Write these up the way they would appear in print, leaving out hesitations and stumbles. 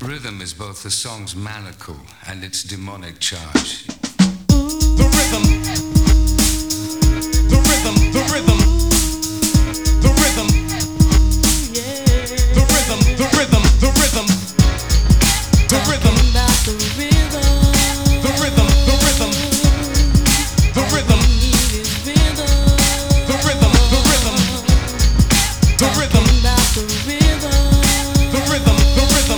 Rhythm is both the song's manacle and its demonic charge. The rhythm, the rhythm, the rhythm, the rhythm, the rhythm, the rhythm, the rhythm, the rhythm, the rhythm, the rhythm, the rhythm, the rhythm, the rhythm, the rhythm, the rhythm, the rhythm, the rhythm.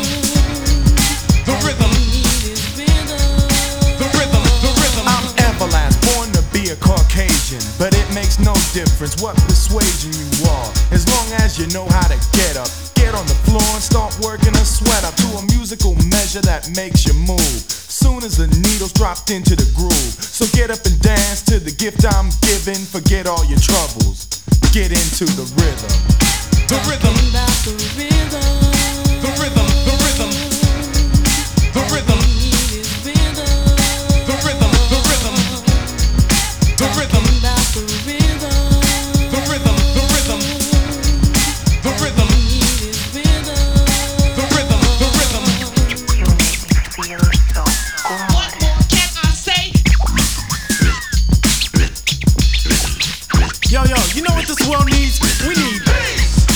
But it makes no difference what persuasion you are, as long as you know how to get up, get on the floor and start working a sweat up to a musical measure that makes you move. Soon as the needle's dropped into the groove, so get up and dance to the gift I'm giving. Forget all your troubles, get into the rhythm. The rhythm, the rhythm, the rhythm, the rhythm, the rhythm, the rhythm, the rhythm, the rhythm. You know what this world needs? We need bass.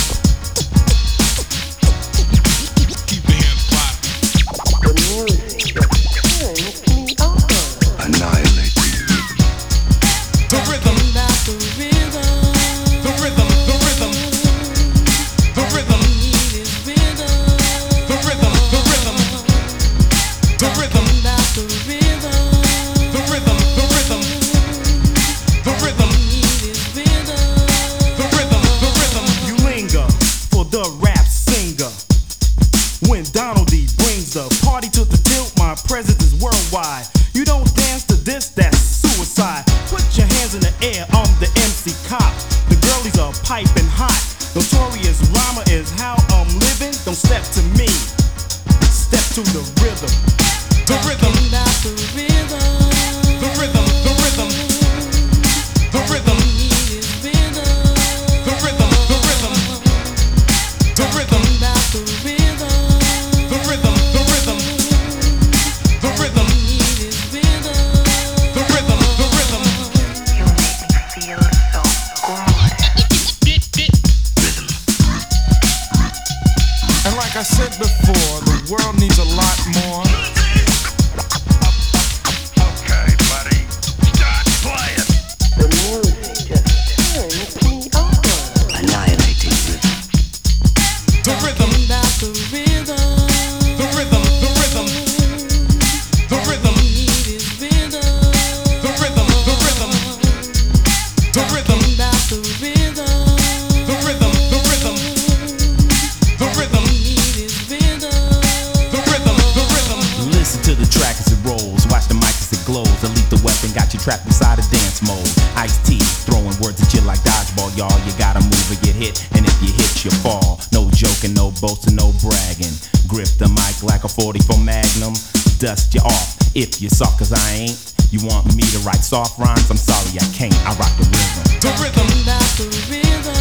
Keep the hands clapping. The music turns me on. Annihilate the rhythm, the rhythm, the rhythm, the rhythm, the rhythm, the rhythm, the rhythm, the rhythm, the rhythm, the rhythm, the rhythm. The rap singer. When Donald D brings the party to the tilt, my presence is worldwide. You don't dance to this, that's suicide. Put your hands in the air, I'm the MC Cop. The girlies are piping hot. Notorious rhymer is how I'm living. Don't step to me, step to the rhythm. The rhythm, the rhythm, the rhythm, the rhythm, the rhythm. The rhythm, the rhythm, the rhythm, the rhythm, the rhythm, the rhythm, the rhythm. You make me feel so good. And like I said before, the world needs a lot more. Okay, buddy, start playing. The music just turns me on. Annihilating rhythm. The rhythm, the rhythm, the rhythm, the rhythm, the rhythm, the rhythm, the rhythm, the rhythm, the rhythm, the rhythm, the rhythm, the rhythm, the rhythm, the rhythm. Listen to the track as it rolls, watch the mic as it glows. A lethal weapon got you trapped inside a dance mode. Ice-T throwing words at you like dodgeball, y'all. You gotta move or get hit, and if you hit, you fall. No joking, no boasting, no bragging. Grip the mic like a 44 Magnum. Dust you off if you soft, cause I ain't. You want me to write soft rhymes? I'm sorry, I can't. I rock the rhythm. The rhythm, the rhythm.